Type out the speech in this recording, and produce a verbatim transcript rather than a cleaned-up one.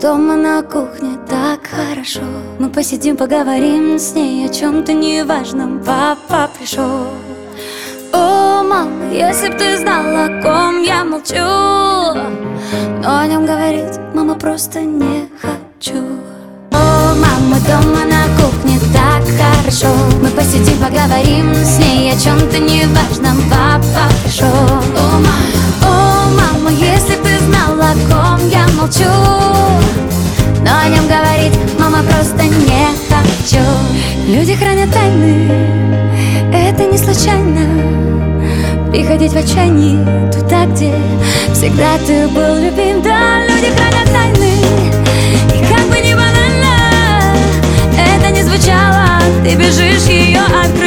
дома на кухне так хорошо. Мы посидим, поговорим с ней о чем-то неважном. Папа пришел. О, мама, если б ты знала, о ком я молчу, но о нем говорить, мама, просто не хочу. О, мама, дома на кухне так хорошо. Мы посидим, поговорим с ней о чем-то неважном. Папа пришел. О, мама, о, мама, если б ты знала, о ком я молчу, но о нем говорить, мама, просто не хочу. Люди хранят тайны, это не случайно. Приходить в отчаянии туда, где всегда ты был любим. Да, люди хранят тайны, и как бы ни банально это не звучало, ты бежишь ее от